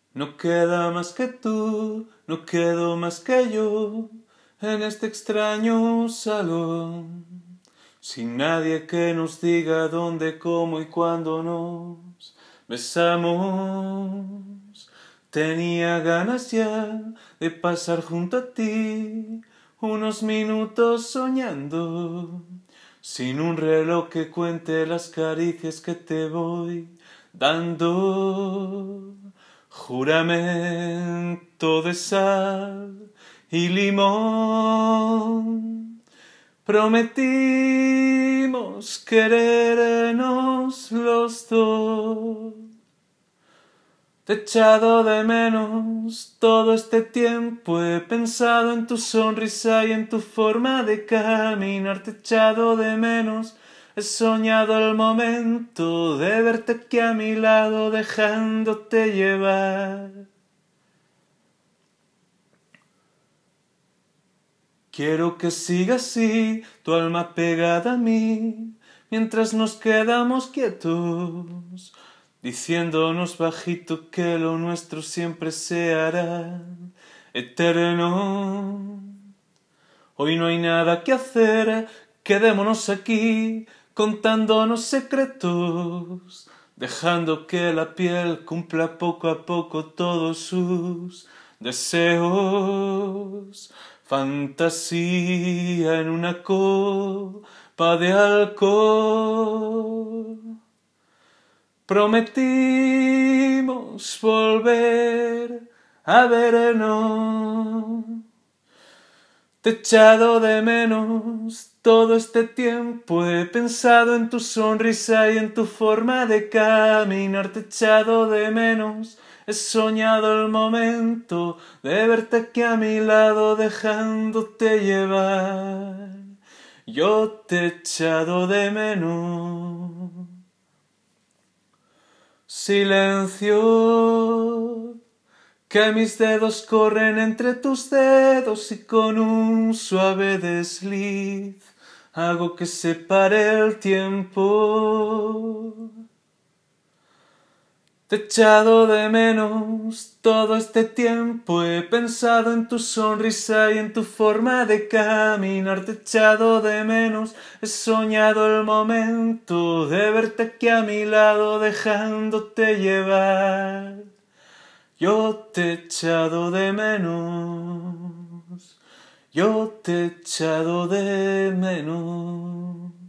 No queda más que tú, no quedo más que yo en este extraño salón, sin nadie que nos diga dónde, cómo y cuándo nos besamos. Tenía ganas ya de pasar junto a ti unos minutos soñando, sin un reloj que cuente las caricias que te voy dando. Juramento de sal y limón, prometimos querernos los dos. Te he echado de menos todo este tiempo, he pensado en tu sonrisa y en tu forma de caminar. Te he echado de menos, he soñado el momento de verte aquí a mi lado, dejándote llevar. Quiero que siga así, tu alma pegada a mí, mientras nos quedamos quietos, diciéndonos bajito que lo nuestro siempre se hará eterno. Hoy no hay nada que hacer, quedémonos aquí, contándonos secretos, dejando que la piel cumpla poco a poco todos sus deseos. Fantasía en una copa de alcohol. Prometimos volver a vernos. Te he echado de menos todo este tiempo, he pensado en tu sonrisa y en tu forma de caminar. Te he echado de menos, he soñado el momento de verte aquí a mi lado, dejándote llevar. Yo te he echado de menos. Silencio, que mis dedos corren entre tus dedos y con un suave desliz hago que se pare el tiempo. Te he echado de menos todo este tiempo, he pensado en tu sonrisa y en tu forma de caminar. Te he echado de menos, he soñado el momento de verte aquí a mi lado, dejándote llevar. Yo te he echado de menos, yo te he echado de menos.